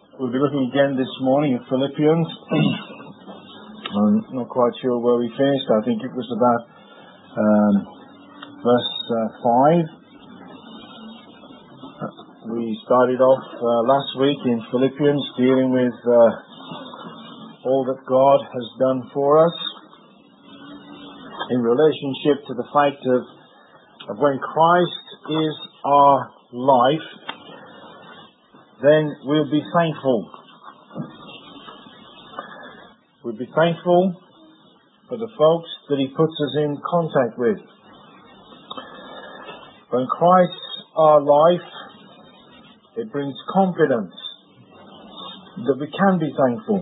We'll be looking again this morning at Philippians. I'm not quite sure where we finished. I think it was about verse 5. We started off last week in Philippians dealing with all that God has done for us in relationship to the fact of when Christ is our life, then we'll be thankful. We'll be thankful for the folks that He puts us in contact with. When Christ's our life, it brings confidence that we can be thankful.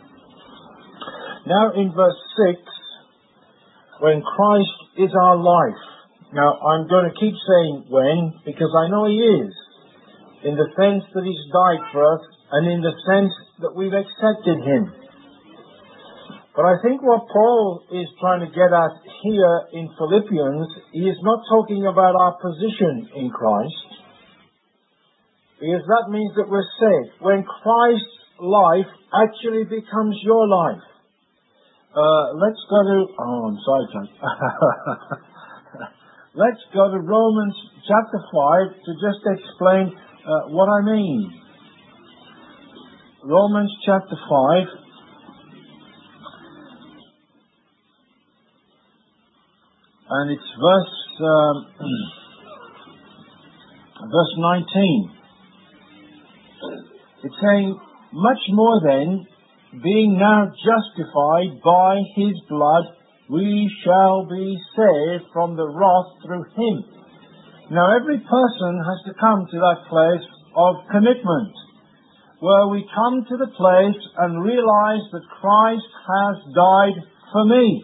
Now in verse 6, when Christ is our life. Now I'm going to keep saying when, because I know He is. In the sense that He's died for us, and in the sense that we've accepted Him. But I think what Paul is trying to get at here in Philippians, he is not talking about our position in Christ, because that means that we're saved. When Christ's life actually becomes your life. Let's go to... Oh, I'm sorry, John. Let's go to Romans chapter 5 to just explain what I mean. Romans chapter 5 and it's verse 19. It's saying, much more then, being now justified by His blood, we shall be saved from the wrath through Him. Now every person has to come to that place of commitment, where we come to the place and realize that Christ has died for me.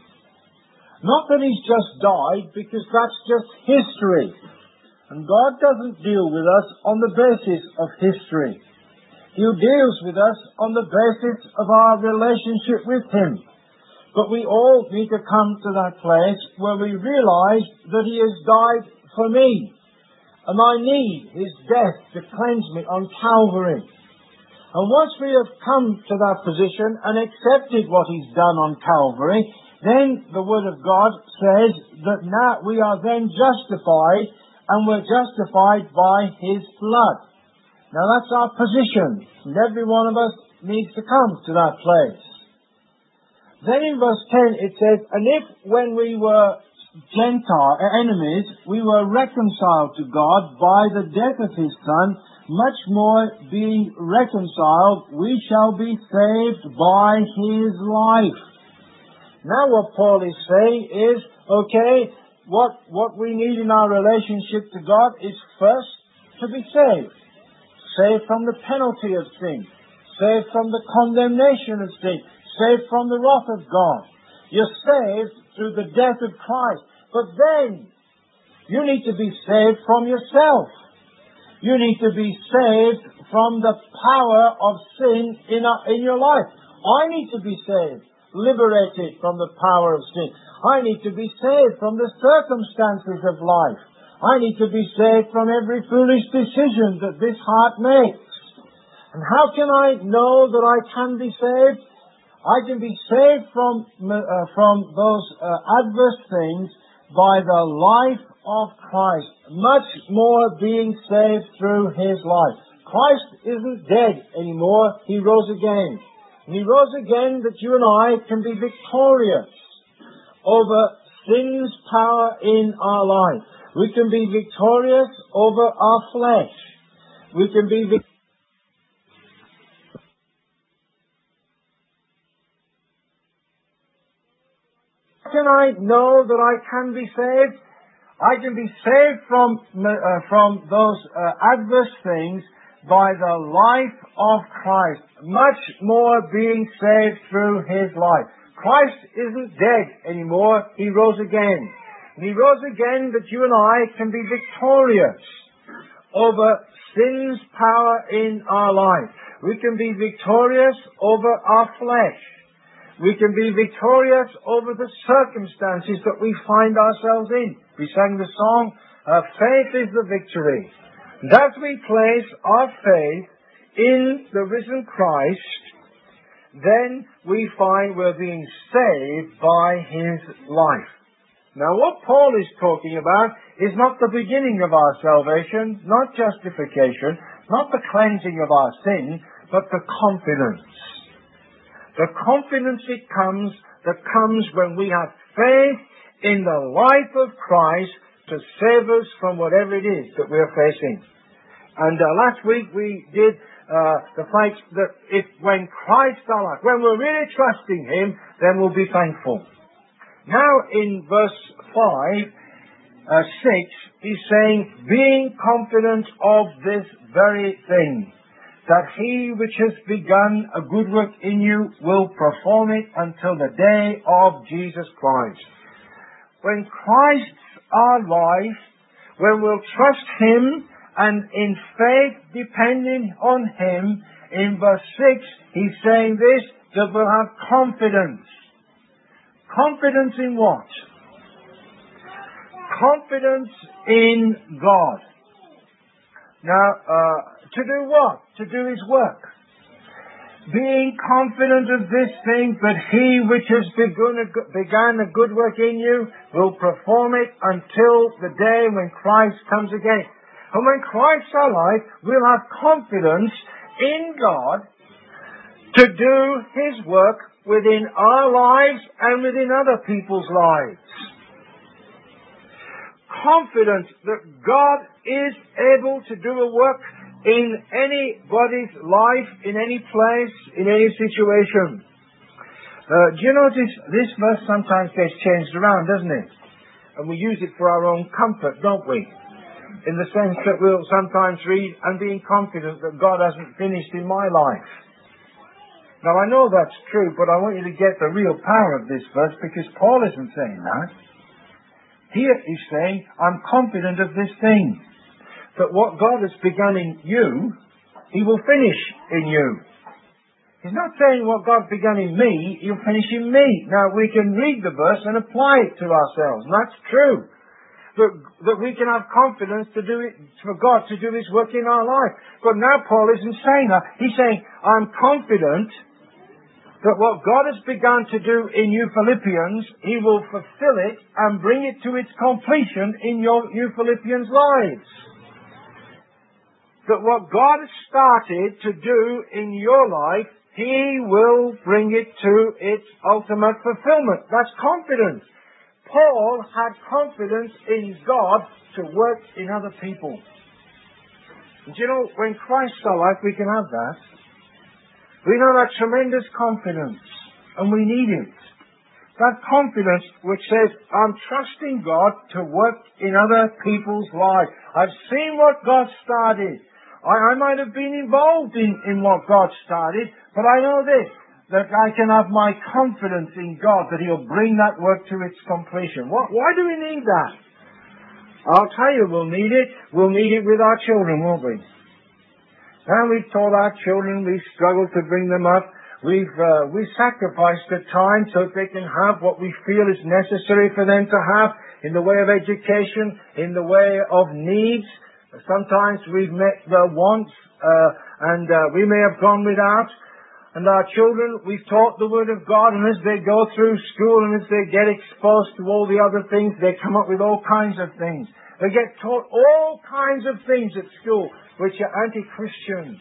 Not that He's just died, because that's just history. And God doesn't deal with us on the basis of history. He deals with us on the basis of our relationship with Him. But we all need to come to that place where we realize that He has died for me. And I need His death to cleanse me on Calvary. And once we have come to that position and accepted what He's done on Calvary, then the Word of God says that now we are then justified, and we're justified by His blood. Now that's our position, and every one of us needs to come to that place. Then in verse 10 it says, and if when we were Gentile enemies, we were reconciled to God by the death of His Son, much more being reconciled, we shall be saved by His life. Now what Paul is saying is, okay, what we need in our relationship to God is first to be saved. Saved from the penalty of sin. Saved from the condemnation of sin. Saved from the wrath of God. You're saved through the death of Christ. But then, you need to be saved from yourself. You need to be saved from the power of sin in your life. I need to be saved, liberated from the power of sin. I need to be saved from the circumstances of life. I need to be saved from every foolish decision that this heart makes. And how can I know that I can be saved? I can be saved from those adverse things by the life of Christ, much more being saved through His life. Christ isn't dead anymore, He rose again. And He rose again that you and I can be victorious over sin's power in our life. We can be victorious over our flesh. We can be victorious. Can I know that I can be saved? I can be saved from those adverse things by the life of Christ, much more being saved through His life. Christ isn't dead anymore, He rose again. And He rose again that you and I can be victorious over sin's power in our life. We can be victorious over our flesh. We can be victorious over the circumstances that we find ourselves in. We sang the song, faith is the victory. And as we place our faith in the risen Christ, then we find we're being saved by His life. Now what Paul is talking about is not the beginning of our salvation, not justification, not the cleansing of our sin, but the confidence. The confidence that comes when we have faith in the life of Christ to save us from whatever it is that we're facing. And last week we did the fact that when Christ our life, when we're really trusting Him, then we'll be thankful. Now in verse 6, he's saying, being confident of this very thing, that He which has begun a good work in you will perform it until the day of Jesus Christ. When Christ's our life, when we'll trust Him and in faith depending on Him, in verse 6 he's saying this, that we'll have confidence. Confidence in what? Confidence in God. Now, to do what? To do His work. Being confident of this thing, that He which has begun a good work in you will perform it until the day when Christ comes again. And when Christ's our life, we'll have confidence in God to do His work within our lives and within other people's lives. Confidence that God is able to do a work in anybody's life, in any place, in any situation. Do you notice this verse sometimes gets changed around, doesn't it? And we use it for our own comfort, don't we? In the sense that we'll sometimes read, and being confident that God hasn't finished in my life. Now I know that's true, but I want you to get the real power of this verse, because Paul isn't saying that. Here he's saying, I'm confident of this thing, that what God has begun in you, He will finish in you. He's not saying what God begun in me, He'll finish in me. Now we can read the verse and apply it to ourselves, and that's true. That we can have confidence to do it, for God to do His work in our life. But now Paul isn't saying that. He's saying, I'm confident that what God has begun to do in you Philippians, He will fulfill it and bring it to its completion in you Philippians' lives. That what God has started to do in your life, He will bring it to its ultimate fulfillment. That's confidence. Paul had confidence in God to work in other people. And you know, when Christ's our life, we can have that. We know that tremendous confidence, and we need it. That confidence which says, I'm trusting God to work in other people's lives. I've seen what God started. I might have been involved in what God started, but I know this, that I can have my confidence in God that He'll bring that work to its completion. Why do we need that? I'll tell you, we'll need it. We'll need it with our children, won't we? And we've taught our children, we've struggled to bring them up. We've sacrificed the time so that they can have what we feel is necessary for them to have in the way of education, in the way of needs. Sometimes we've met their wants, and we may have gone without. And our children, we've taught the Word of God, and as they go through school and as they get exposed to all the other things, they come up with all kinds of things. They get taught all kinds of things at school which are anti-Christian.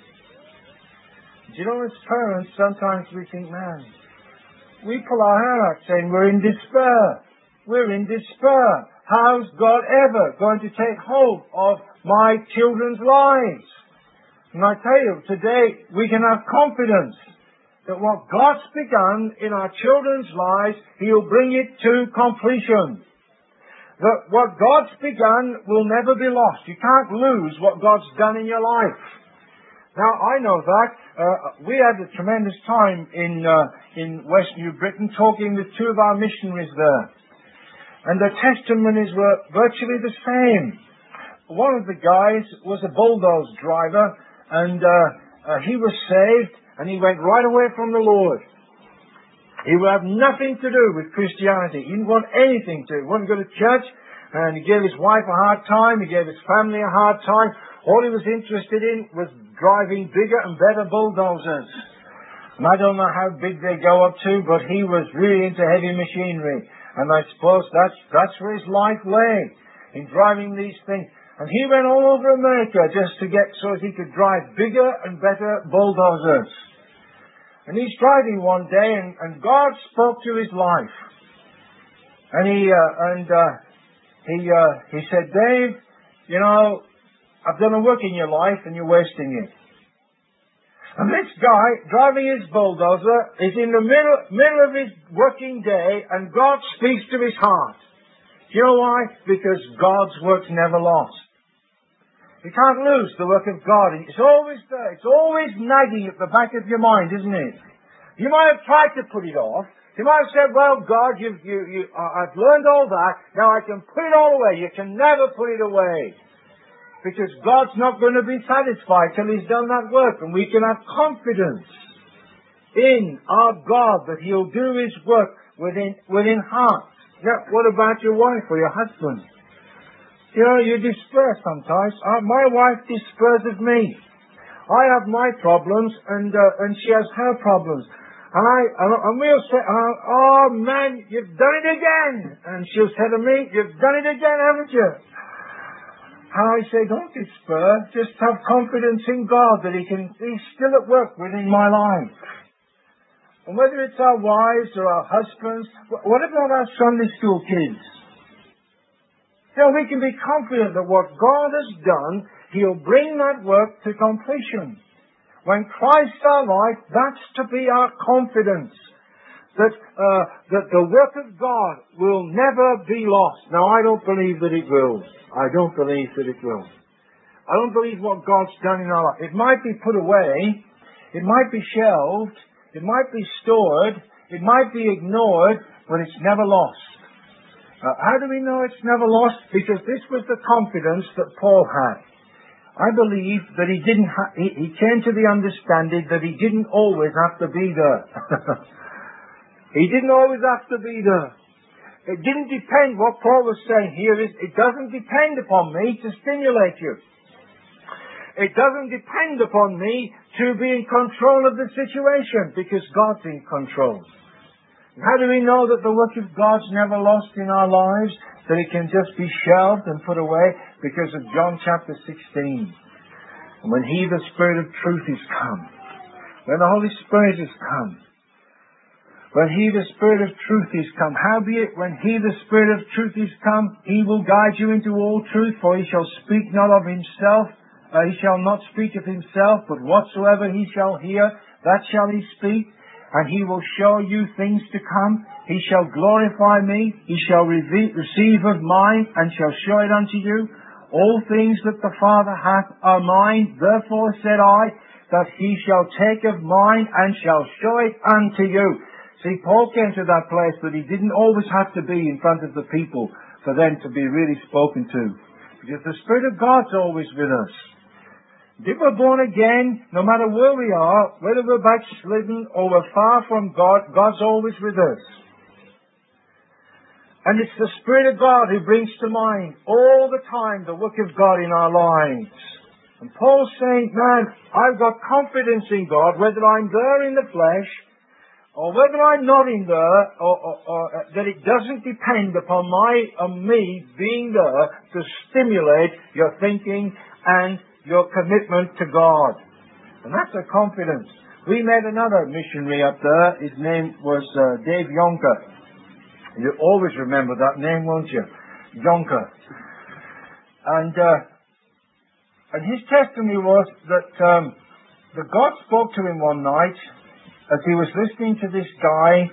Do you know, as parents, sometimes we think, man, we pull our hair out saying we're in despair. We're in despair. How's God ever going to take hold of my children's lives? And I tell you, today we can have confidence that what God's begun in our children's lives, He'll bring it to completion. That what God's begun will never be lost. You can't lose what God's done in your life. Now, I know that. We had a tremendous time in West New Britain talking with two of our missionaries there. And the testimonies were virtually the same. One of the guys was a bulldoze driver, and he was saved, and he went right away from the Lord. He would have nothing to do with Christianity. He didn't want anything to. He wouldn't go to church. And he gave his wife a hard time. He gave his family a hard time. All he was interested in was driving bigger and better bulldozers. And I don't know how big they go up to, but he was really into heavy machinery. And I suppose that's where his life lay, in driving these things. And he went all over America just to get so that he could drive bigger and better bulldozers. And he's driving one day, and God spoke to his life. And he said, Dave, you know, I've done a work in your life and you're wasting it. And this guy, driving his bulldozer, is in the middle of his working day, and God speaks to his heart. Do you know why? Because God's work's never lost. You can't lose the work of God. It's always there. It's always nagging at the back of your mind, isn't it? You might have tried to put it off. You might have said, well, God, I've learned all that. Now I can put it all away. You can never put it away. Because God's not going to be satisfied till He's done that work. And we can have confidence in our God that He'll do His work within heart. Now, what about your wife or your husband? You know, you despair sometimes. My wife despairs of me. I have my problems, and she has her problems. And we'll say, oh man, you've done it again. And she'll say to me, you've done it again, haven't you? And I say, don't despair. Just have confidence in God that He's still at work within my life. And whether it's our wives or our husbands, what about our Sunday school kids? You know, we can be confident that what God has done, He'll bring that work to completion. When Christ's our life, that's to be our confidence. That the work of God will never be lost. Now, I don't believe that it will. I don't believe that it will. I don't believe what God's done in our life. It might be put away. It might be shelved. It might be stored. It might be ignored, but it's never lost. How do we know it's never lost? Because this was the confidence that Paul had. I believe that he came to the understanding that he didn't always have to be there. He didn't always have to be there. It didn't depend, what Paul was saying here is, it doesn't depend upon me to stimulate you. It doesn't depend upon me to be in control of the situation, because God's in control. How do we know that the work of God's never lost in our lives? That it can just be shelved and put away? Because of John chapter 16. And when He, the Spirit of truth, is come, when the Holy Spirit is come, when He, the Spirit of truth, is come, howbeit, when He, the Spirit of truth, is come, He will guide you into all truth, for He shall speak not of Himself, He shall not speak of Himself, but whatsoever He shall hear, that shall He speak, and He will show you things to come. He shall glorify me, He shall receive of mine, and shall show it unto you. All things that the Father hath are mine, therefore said I, that He shall take of mine, and shall show it unto you. See, Paul came to that place that he didn't always have to be in front of the people for them to be really spoken to. Because the Spirit of God's always with us. If we're born again, no matter where we are, whether we're backslidden or we're far from God, God's always with us. And it's the Spirit of God who brings to mind all the time the work of God in our lives. And Paul's saying, man, I've got confidence in God, whether I'm there in the flesh, or whether I'm not in there, or that it doesn't depend upon me being there to stimulate your thinking and your commitment to God. And that's a confidence. We met another missionary up there. His name was Dave Yonker. You always remember that name, won't you? Yonker. And his testimony was that God spoke to him one night as he was listening to this guy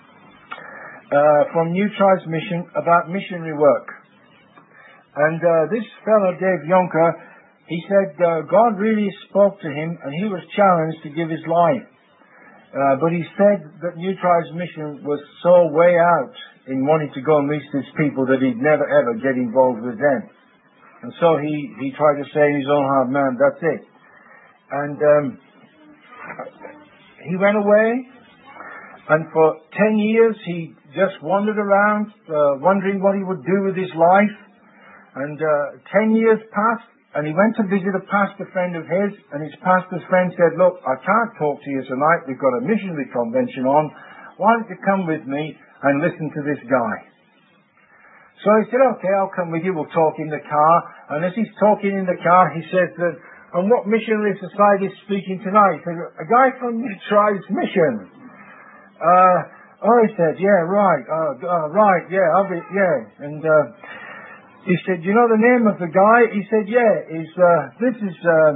from New Tribes Mission about missionary work. And this fellow, Dave Yonker, he said God really spoke to him, and he was challenged to give his life. But he said that New Tribes Mission was so way out in wanting to go and reach these people that he'd never ever get involved with them. And so he tried to say in his own heart, man, that's it. And he went away, and for 10 years he just wandered around, wondering what he would do with his life. And 10 years passed, And he went to visit a pastor friend of his, and his pastor's friend said, look, I can't talk to you tonight. We've got a missionary convention on. Why don't you come with me and listen to this guy? So he said, okay, I'll come with you. We'll talk in the car. And as he's talking in the car, he says that, and what missionary society is speaking tonight? He said, a guy from New Tribes Mission. He said, yeah, right. Right, yeah, And he said, you know the name of the guy? He said, yeah, this is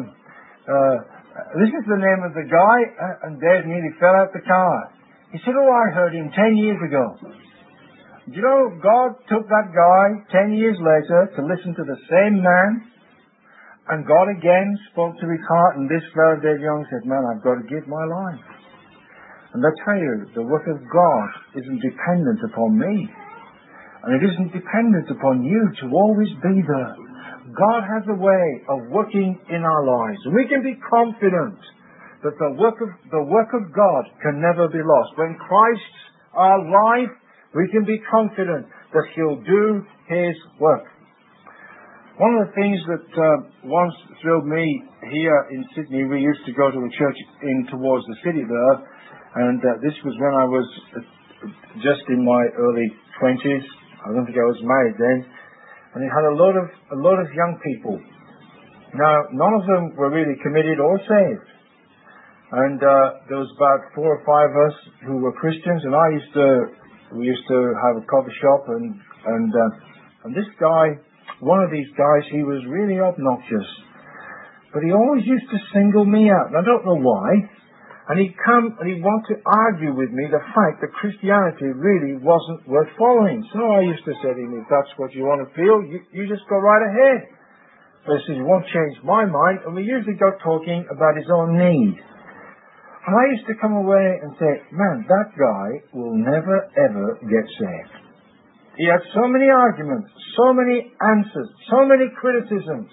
the name of the guy. And Dave nearly fell out the car. He said, oh, I heard him 10 years ago. Do you know, God took that guy 10 years later to listen to the same man, and God again spoke to his heart, and this fellow, Dave Young, said, man, I've got to give my life. And I tell you, the work of God isn't dependent upon me, and it isn't dependent upon you to always be there. God has a way of working in our lives, and we can be confident that the work of God can never be lost. When Christ's our life, we can be confident that He'll do His work. One of the things that once thrilled me here in Sydney, we used to go to a church in towards the city there, and this was when I was just in my early 20s. I don't think I was married then, and it had a lot of young people. Now, none of them were really committed or saved, and there was about 4 or 5 of us who were Christians, and we used to have a coffee shop, and this guy, one of these guys, he was really obnoxious. But he always used to single me out, and I don't know why. And he'd come and he'd want to argue with me the fact that Christianity really wasn't worth following. So I used to say to him, if that's what you want to feel, you just go right ahead. But he says, it won't change my mind. And we usually got talking about his own need. And I used to come away and say, man, that guy will never, ever get saved. He had so many arguments, so many answers, so many criticisms.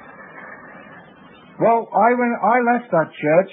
Well, I left that church,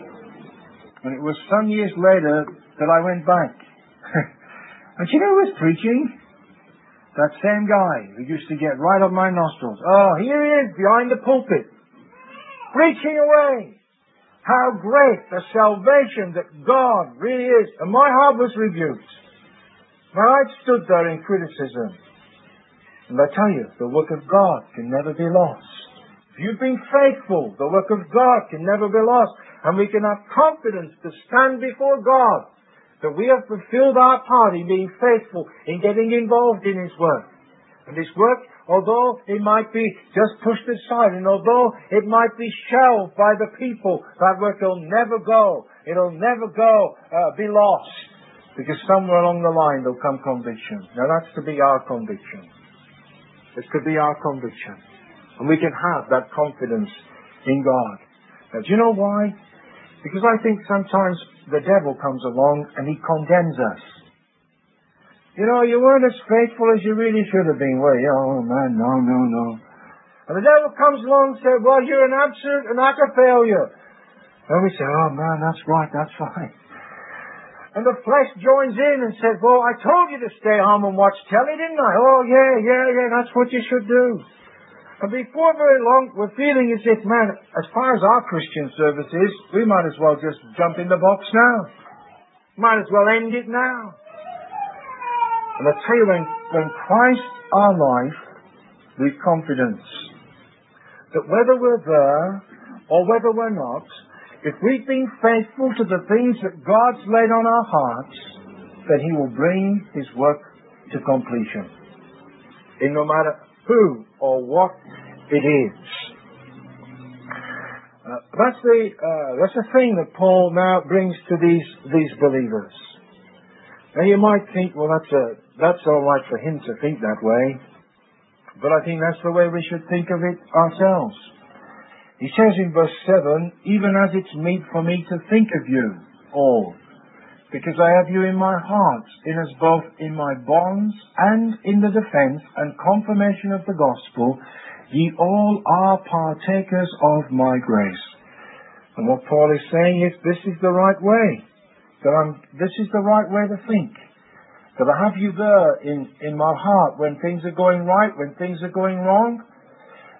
and it was some years later that I went back. And you know who was preaching? That same guy who used to get right up my nostrils. Oh, here he is behind the pulpit, preaching away. How great the salvation that God really is. And my heart was rebuked. Now I stood there in criticism. And I tell you, the work of God can never be lost. If you've been faithful, the work of God can never be lost. And we can have confidence to stand before God that we have fulfilled our part in being faithful, in getting involved in His work. And His work, although it might be just pushed aside, and although it might be shelved by the people, that work will never go. It'll never be lost. Because somewhere along the line there'll come conviction. Now that's to be our conviction. It's to be our conviction. And we can have that confidence in God. Now do you know why? Because I think sometimes the devil comes along and he condemns us. You know, you weren't as faithful as you really should have been, were you? Oh man, no. And the devil comes along and says, well, you're an absolute and utter failure. And we say, oh man, that's right, that's fine. And the flesh joins in and says, well, I told you to stay home and watch telly, didn't I? Oh yeah, that's what you should do. And before very long, we're feeling as if, man, as far as our Christian service is, we might as well just jump in the box now. Might as well end it now. And I tell you, when Christ our life, with confidence, that whether we're there or whether we're not, if we've been faithful to the things that God's laid on our hearts, then He will bring His work to completion. In no matter who or what it is. That's the thing that Paul now brings to these believers. Now you might think, well, that's all right for him to think that way, but I think that's the way we should think of it ourselves. He says in verse 7, even as it's meet for me to think of you all, because I have you in my heart, inasmuch both in my bonds and in the defense and confirmation of the gospel, ye all are partakers of my grace. And what Paul is saying is, this is the right way. This is the right way to think. That I have you there in my heart when things are going right, when things are going wrong.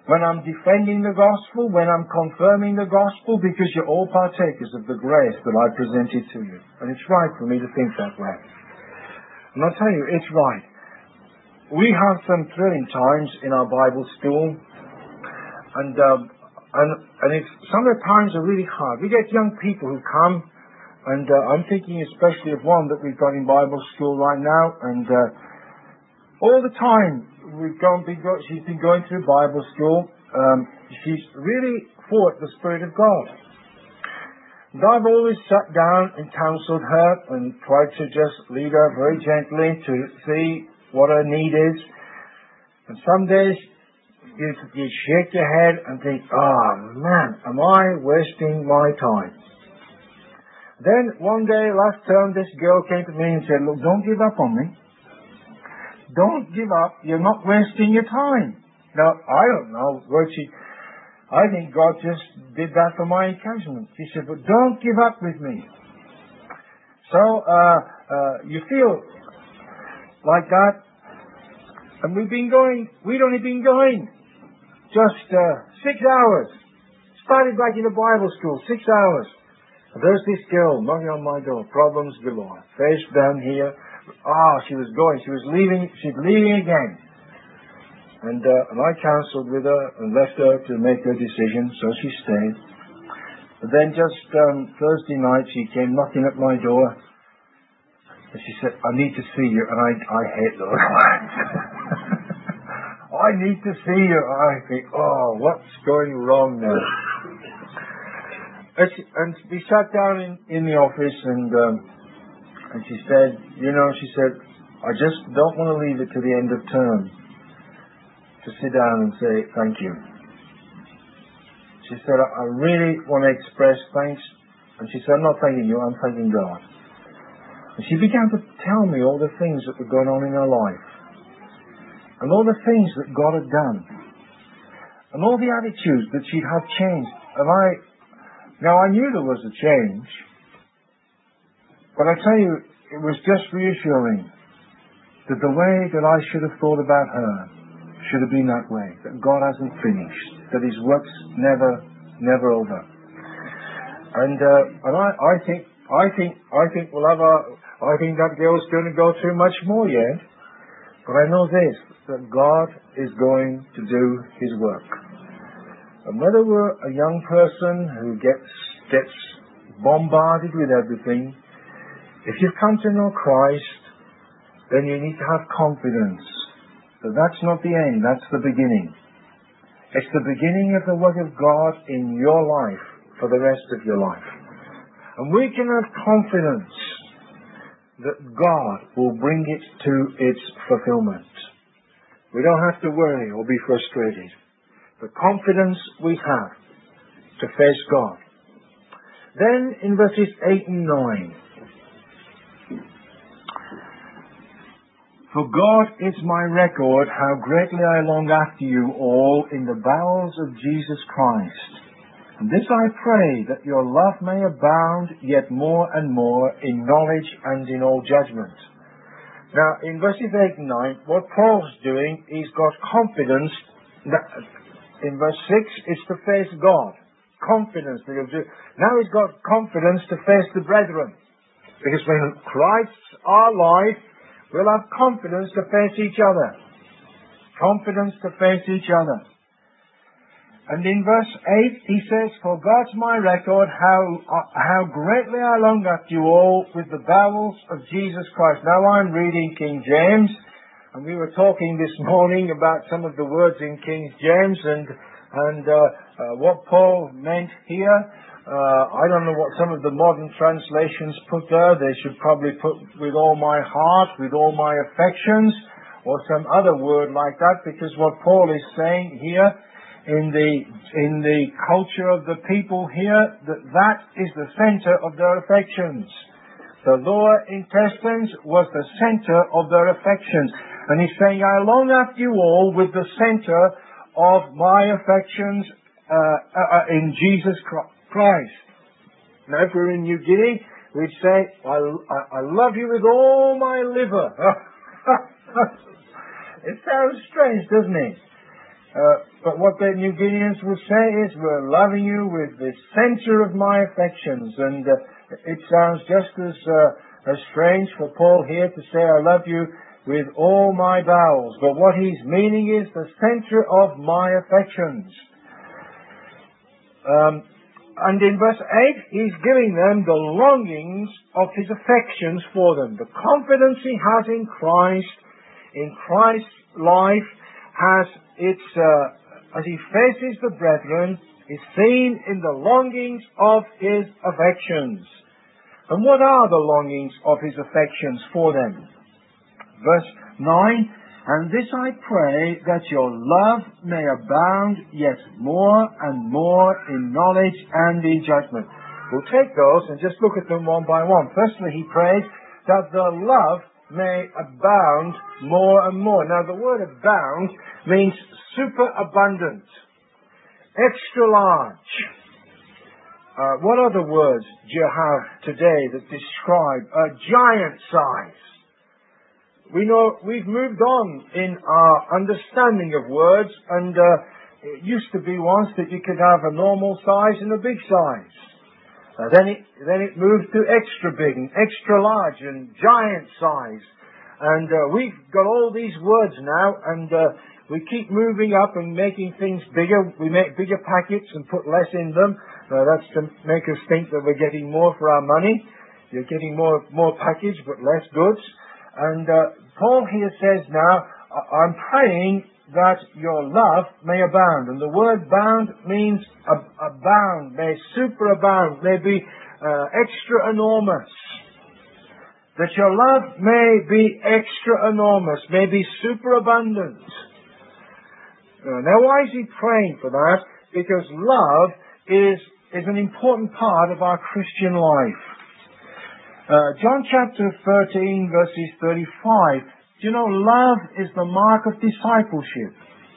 when I'm defending the gospel, when I'm confirming the gospel, because you're all partakers of the grace that I presented to you. And it's right for me to think that way. And I'll tell you, it's right. We have some thrilling times in our Bible school, and it's, some of the times are really hard. We get young people who come, and I'm thinking especially of one that we've got in Bible school right now, and all the time she's been going through Bible school. She's really fought the Spirit of God. And I've always sat down and counseled her and tried to just lead her very gently to see what her need is. And some days you shake your head and think, oh man, am I wasting my time? Then one day last term this girl came to me and said, look, don't give up on me. Don't give up. You're not wasting your time. Now, I don't know what I think God just did that for my encouragement. She said, but don't give up with me. So, you feel like that. And we'd only been going just 6 hours. Started back in the Bible school, 6 hours. And there's this girl knocking on my door, problems galore. Face down here. She was leaving again. And I counseled with her and left her to make her decision, so she stayed. But then just Thursday night she came knocking at my door. And she said, I need to see you. And I hate those words. I need to see you. I think, what's going wrong now? And we sat down in the office and she said, I just don't want to leave it to the end of term to sit down and say thank you. She said, I really want to express thanks. And she said, I'm not thanking you, I'm thanking God. And she began to tell me all the things that were going on in her life. And all the things that God had done. And all the attitudes that she'd had changed. And I knew there was a change. But I tell you, it was just reassuring that the way that I should have thought about her should have been that way. That God hasn't finished. That His work's never over. And I think I think that girl's going to go through much more yet. But I know this, that God is going to do His work. And whether we're a young person who gets bombarded with everything, if you've come to know Christ, then you need to have confidence that that's not the end, that's the beginning. It's the beginning of the work of God in your life for the rest of your life. And we can have confidence that God will bring it to its fulfillment. We don't have to worry or be frustrated. The confidence we have to face God. Then in verses 8 and 9, for God is my record, how greatly I long after you all in the bowels of Jesus Christ. And this I pray, that your love may abound yet more and more in knowledge and in all judgment. Now, in verses 8 and 9, what Paul's doing, he's got confidence. In verse 6, it's to face God. Confidence. Now he's got confidence to face the brethren. Because when Christ's our life, we'll have confidence to face each other. Confidence to face each other. And in verse 8 he says, for God's my record, how greatly I long after you all with the bowels of Jesus Christ. Now I'm reading King James, and we were talking this morning about some of the words in King James and what Paul meant here. I don't know what some of the modern translations put there. They should probably put with all my heart, with all my affections, or some other word like that, because what Paul is saying here in the culture of the people here, that is the center of their affections. The lower intestines was the center of their affections. And he's saying, I long after you all with the center of my affections in Jesus Christ. Now, if we're in New Guinea, we'd say, I love you with all my liver. It sounds strange, doesn't it? But what the New Guineans will say is, we're loving you with the center of my affections. And it sounds just as strange for Paul here to say, I love you with all my bowels. But what he's meaning is the center of my affections. And in verse 8, he's giving them the longings of his affections for them. The confidence he has in Christ's life, has its, as he faces the brethren, is seen in the longings of his affections. And what are the longings of his affections for them? Verse 9, and this I pray, that your love may abound yet more and more in knowledge and in judgment. We'll take those and just look at them one by one. Firstly, he prays that the love may abound more and more. Now, the word abound means superabundant, extra large. What other words do you have today that describe a giant size? We know we've moved on in our understanding of words, and it used to be once that you could have a normal size and a big size. Then it moved to extra big and extra large and giant size. And we've got all these words now, and we keep moving up and making things bigger. We make bigger packets and put less in them. That's to make us think that we're getting more for our money. You're getting more package but less goods. And Paul here says now, I'm praying that your love may abound. And the word bound means abound, may superabound, may be extra enormous. That your love may be extra enormous, may be superabundant. Now why is he praying for that? Because love is an important part of our Christian life. John chapter 13 verses 35. Do you know, love is the mark of discipleship.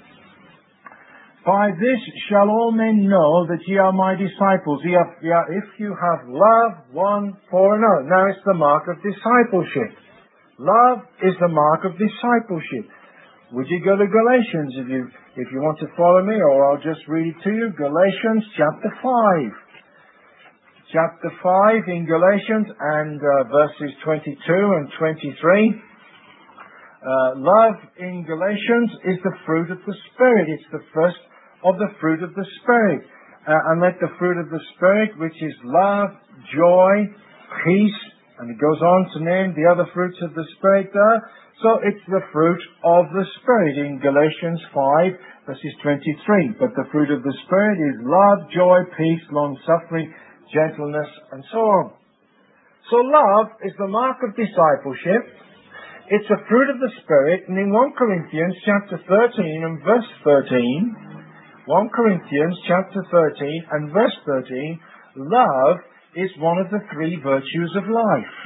By this shall all men know that ye are my disciples, if you have love one for another. Now it's the mark of discipleship. Love is the mark of discipleship. Would you go to Galatians if you want to follow me, or I'll just read it to you. Galatians chapter 5. Chapter 5 in Galatians and verses 22 and 23. Love in Galatians is the fruit of the Spirit. It's the first of the fruit of the Spirit. And let the fruit of the Spirit, which is love, joy, peace, and it goes on to name the other fruits of the Spirit there. So it's the fruit of the Spirit in Galatians 5 verses 23. But the fruit of the Spirit is love, joy, peace, long-suffering, gentleness, and so on. So love is the mark of discipleship. It's a fruit of the Spirit. And in 1 Corinthians chapter 13 and verse 13, 1 Corinthians chapter 13 and verse 13, love is one of the three virtues of life.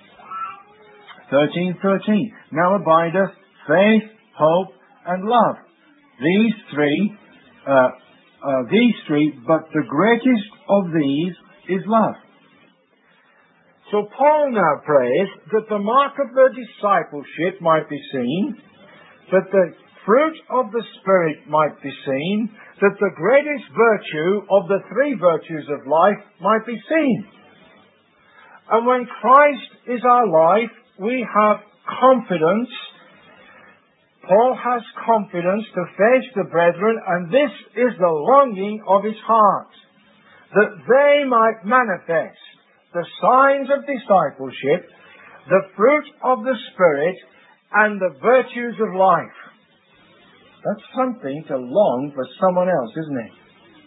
13:13. Now abideth faith, hope, and love. These three, but the greatest of these is love. So Paul now prays that the mark of their discipleship might be seen, that the fruit of the Spirit might be seen, that the greatest virtue of the three virtues of life might be seen. And when Christ is our life, we have confidence. Paul has confidence to face the brethren, and this is the longing of his heart, that they might manifest the signs of discipleship, the fruit of the Spirit, and the virtues of life. That's something to long for someone else, isn't it?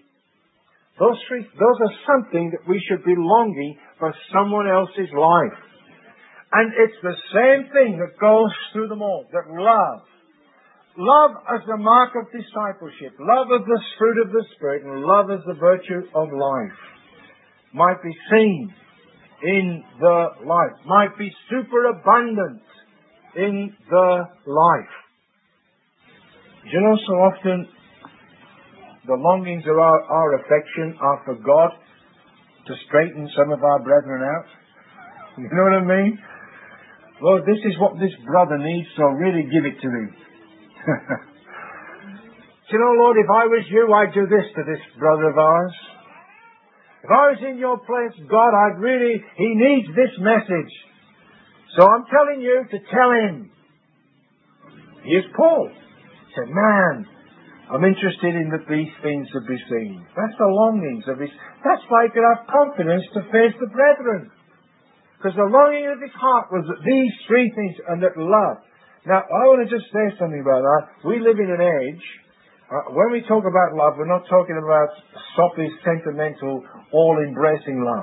Those are something that we should be longing for someone else's life. And it's the same thing that goes through them all, that love. Love as the mark of discipleship, love as the fruit of the Spirit, and love as the virtue of life might be seen in the life, might be superabundant in the life. You know, so often the longings of our affection are for God to straighten some of our brethren out. You know what I mean? Lord, this is what this brother needs, so really give it to him. You know, Lord, if I was you, I'd do this to this brother of ours. If I was in your place, God, he needs this message. So I'm telling you to tell him. Here's Paul. He said, man, I'm interested in that these things should be seen. That's the longings of his. That's why he could have confidence to face the brethren. Because the longing of his heart was that these three things and that love. Now, I want to just say something about that. We live in an age, when we talk about love, we're not talking about soppy, sentimental, all-embracing love.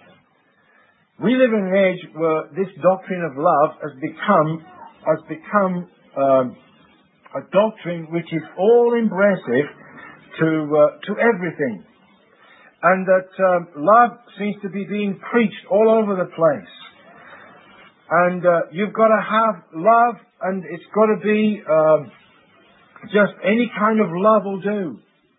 We live in an age where this doctrine of love has become a doctrine which is all-embracive to everything. And that love seems to be being preached all over the place. And you've got to have love, and it's got to be just any kind of love will do.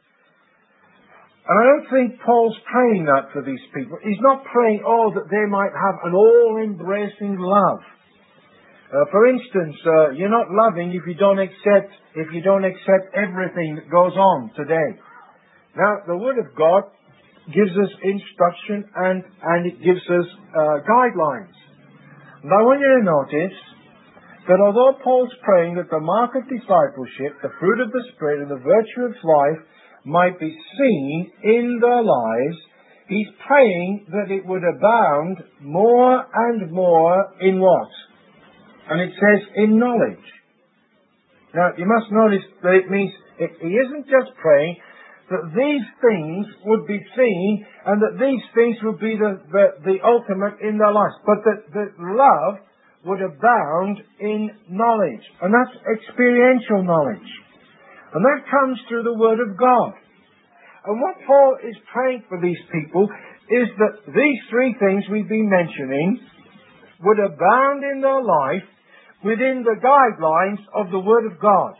And I don't think Paul's praying that for these people. He's not praying, that they might have an all-embracing love. For instance, you're not loving if you don't accept everything that goes on today. Now, the Word of God gives us instruction and it gives us guidelines. And I want you to notice that although Paul's praying that the mark of discipleship, the fruit of the Spirit, and the virtue of life might be seen in their lives, he's praying that it would abound more and more in what? And it says in knowledge. Now, you must notice that it means he isn't just praying that these things would be seen and that these things would be the ultimate in their lives, but that love would abound in knowledge. And that's experiential knowledge. And that comes through the Word of God. And what Paul is praying for these people is that these three things we've been mentioning would abound in their life within the guidelines of the Word of God.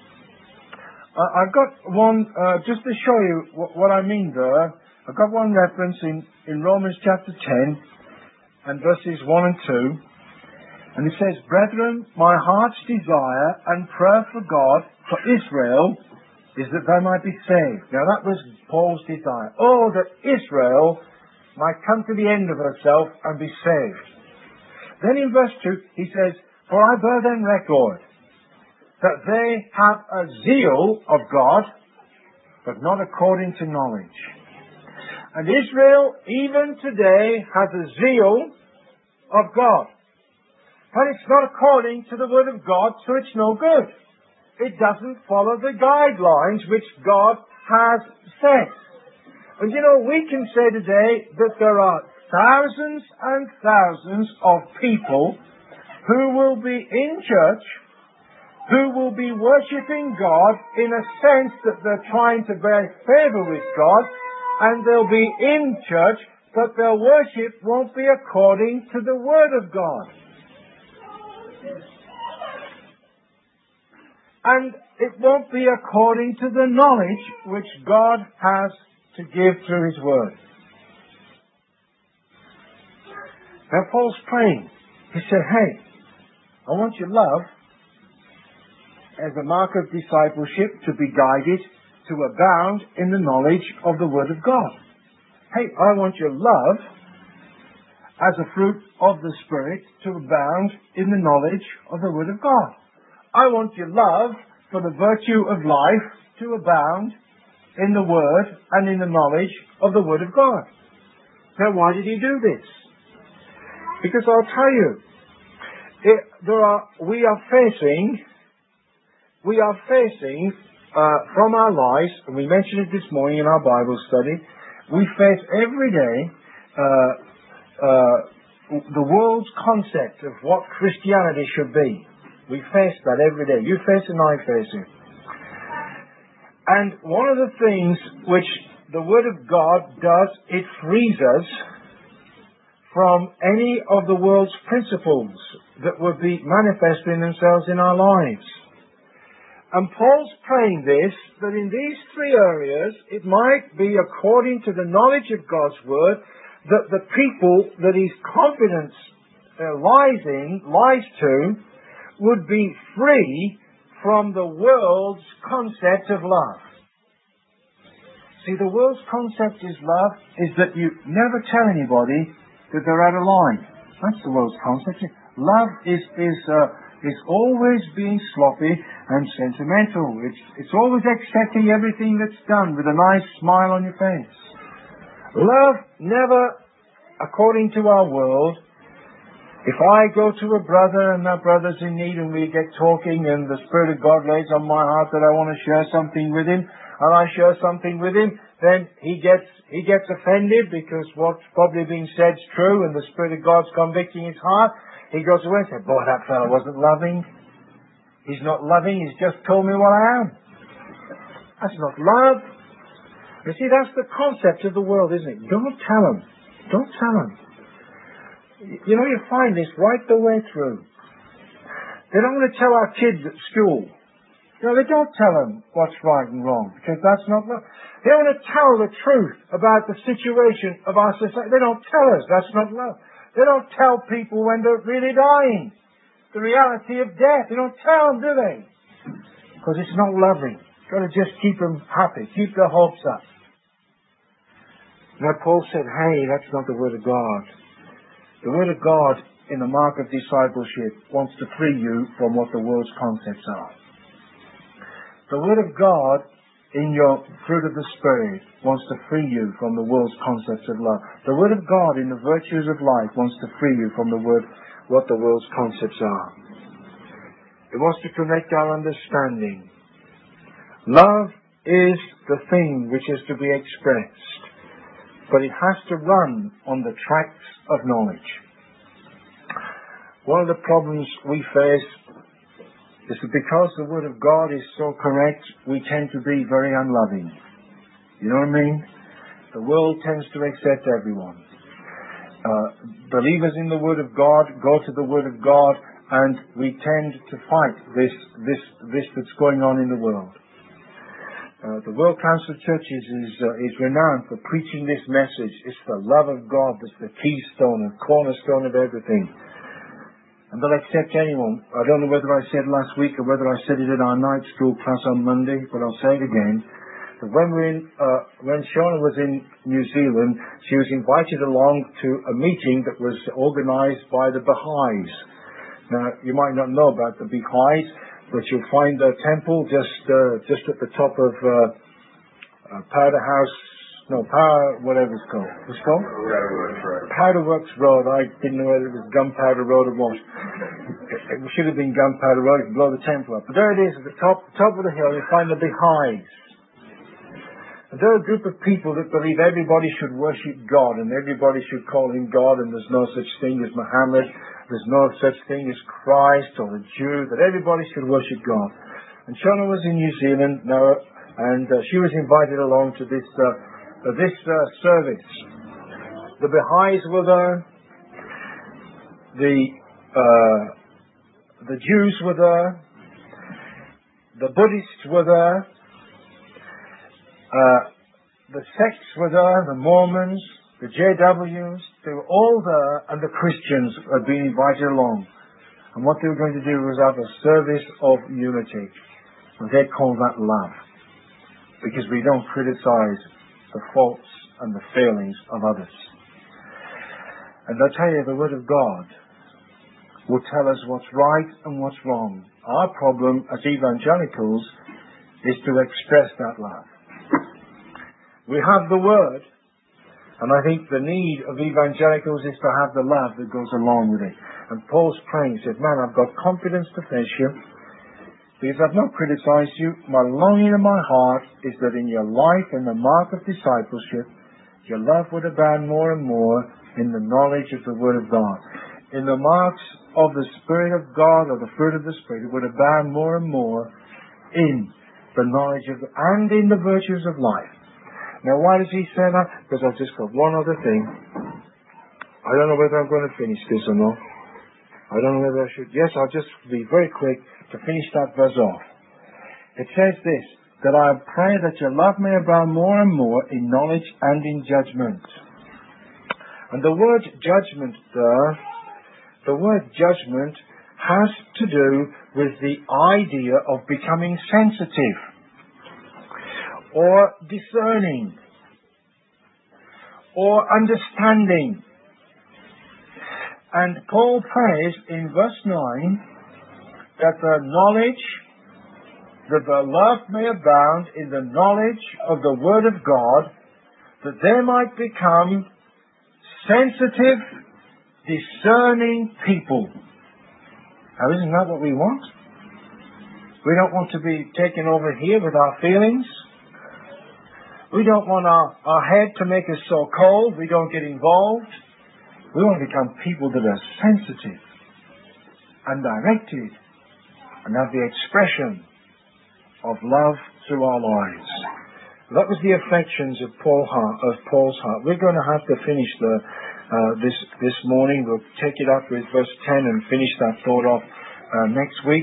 I've got one, just to show you what I mean there, I've got one reference in Romans chapter 10 and verses 1 and 2. And it says, brethren, my heart's desire and prayer for God, for Israel, is that they might be saved. Now that was Paul's desire. Oh, that Israel might come to the end of herself and be saved. Then in verse 2, he says, for I bear them record that they have a zeal of God, but not according to knowledge. And Israel, even today, has a zeal of God. But it's not according to the Word of God, so it's no good. It doesn't follow the guidelines which God has set. And you know, we can say today that there are thousands and thousands of people who will be in church, who will be worshipping God in a sense that they're trying to bear favor with God, and they'll be in church, but their worship won't be according to the Word of God. And it won't be according to the knowledge which God has to give through His Word. Now Paul's praying. He said, hey, I want your love as a mark of discipleship to be guided to abound in the knowledge of the Word of God. Hey, I want your love as a fruit of the Spirit to abound in the knowledge of the Word of God. I want your love for the virtue of life to abound in the Word and in the knowledge of the Word of God. Now, why did he do this? Because I'll tell you, we are facing from our lives, and we mentioned it this morning in our Bible study, we face every day the world's concept of what Christianity should be. We face that every day. You face it and I face it. And one of the things which the Word of God does, it frees us from any of the world's principles that would be manifesting themselves in our lives. And Paul's praying this, that in these three areas, it might be according to the knowledge of God's Word, that the people that his confidence lies to, would be free from the world's concept of love. See, the world's concept is love is that you never tell anybody that they're out of line. That's the world's concept. Love is always being sloppy and sentimental. It's always accepting everything that's done with a nice smile on your face. Love never, according to our world, if I go to a brother and that brother's in need and we get talking and the Spirit of God lays on my heart that I want to share something with him, and I share something with him, then he gets offended because what's probably being said is true and the Spirit of God's convicting his heart. He goes away and says, boy, that fellow wasn't loving. He's not loving, he's just told me what I am. That's not love. You see, that's the concept of the world, isn't it? Don't tell them. Don't tell them. You know, you find this right the way through. They don't want to tell our kids at school. You know, they don't tell them what's right and wrong, because that's not love. They want to tell the truth about the situation of our society. They don't tell us. That's not love. They don't tell people when they're really dying. The reality of death. They don't tell them, do they? Because it's not loving. You've got to just keep them happy. Keep their hopes up. Now Paul said, hey, that's not the Word of God. The Word of God, in the mark of discipleship, wants to free you from what the world's concepts are. The Word of God, in your fruit of the Spirit, wants to free you from the world's concepts of love. The Word of God, in the virtues of life, wants to free you from what the world's concepts are. It wants to correct our understanding. Love is the thing which is to be expressed, but it has to run on the tracks of knowledge. One of the problems we face is that because the Word of God is so correct, we tend to be very unloving. You know what I mean? The world tends to accept everyone. Believers in the Word of God go to the Word of God, and we tend to fight this that's going on in the world. The World Council of Churches is renowned for preaching this message. It's the love of God that's the keystone and cornerstone of everything. And they'll accept anyone. I don't know whether I said last week or whether I said it in our night school class on Monday, but I'll say it again. That when Shona was in New Zealand, she was invited along to a meeting that was organised by the Baha'is. Now, you might not know about the Baha'is, but you'll find their temple just at the top of whatever it's called. What's it called? Powder Works Road. I didn't know whether it was Gunpowder Road or what. It should have been Gunpowder Road. It's below the temple up. But there it is, at the top of the hill, you find the Baha'is. And they're a group of people that believe everybody should worship God and everybody should call him God, and there's no such thing as Muhammad, there's no such thing as Christ or a Jew, that everybody should worship God. And Shona was in New Zealand now, and she was invited along to this service. The Baha'is were there, the Jews were there, the Buddhists were there, the sects were there, the Mormons, the JWs, they were all there, and the Christians had been invited along. And what they were going to do was have a service of unity. And they call that love. Because we don't criticize the faults and the failings of others. And I tell you, the Word of God will tell us what's right and what's wrong. Our problem as evangelicals is to express that love. We have the Word, and I think the need of evangelicals is to have the love that goes along with it. And Paul's praying, he says, man, I've got confidence to face you, because I've not criticized you. My longing in my heart is that in your life and the mark of discipleship, your love would abound more and more in the knowledge of the Word of God. In the marks of the Spirit of God, or the fruit of the Spirit, it would abound more and more in the knowledge of, and in the virtues of life. Now, why does he say that? Because I've just got one other thing. I don't know whether I'm going to finish this or not. I don't know whether I should. Yes, I'll just be very quick to finish that verse off. It says this, that I pray that your love may abound more and more in knowledge and in judgment. And the word judgment there, the word judgment has to do with the idea of becoming sensitive or discerning or understanding. And Paul prays in verse 9 that the love may abound in the knowledge of the Word of God, that they might become sensitive, discerning people. Now, isn't that what we want? We don't want to be taken over here with our feelings. We don't want our head to make us so cold we don't get involved. We want to become people that are sensitive and directed and have the expression of love through our lives. That was the affections of Paul's heart. We're going to have to finish this morning. We'll take it up with verse 10 and finish that thought off next week.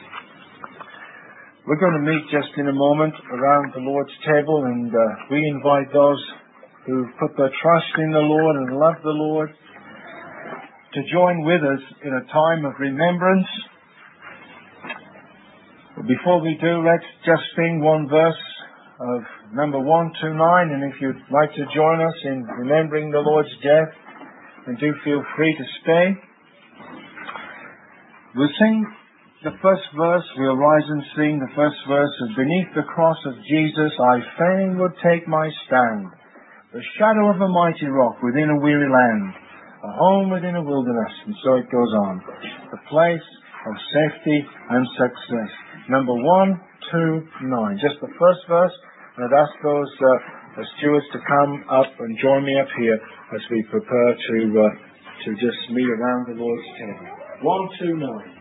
We're going to meet just in a moment around the Lord's table, and we invite those who put their trust in the Lord and love the Lord to join with us in a time of remembrance. But before we do, let's just sing one verse of number 129, and if you'd like to join us in remembering the Lord's death, then do feel free to stay. We'll sing the first verse. We'll rise and sing the first verse of Beneath the Cross of Jesus, I fain would take my stand, the shadow of a mighty rock within a weary land, a home within a wilderness, and so it goes on. The place of safety and success. Number 129. Just the first verse, and I'd ask those stewards to come up and join me up here as we prepare to just meet around the Lord's table. 129.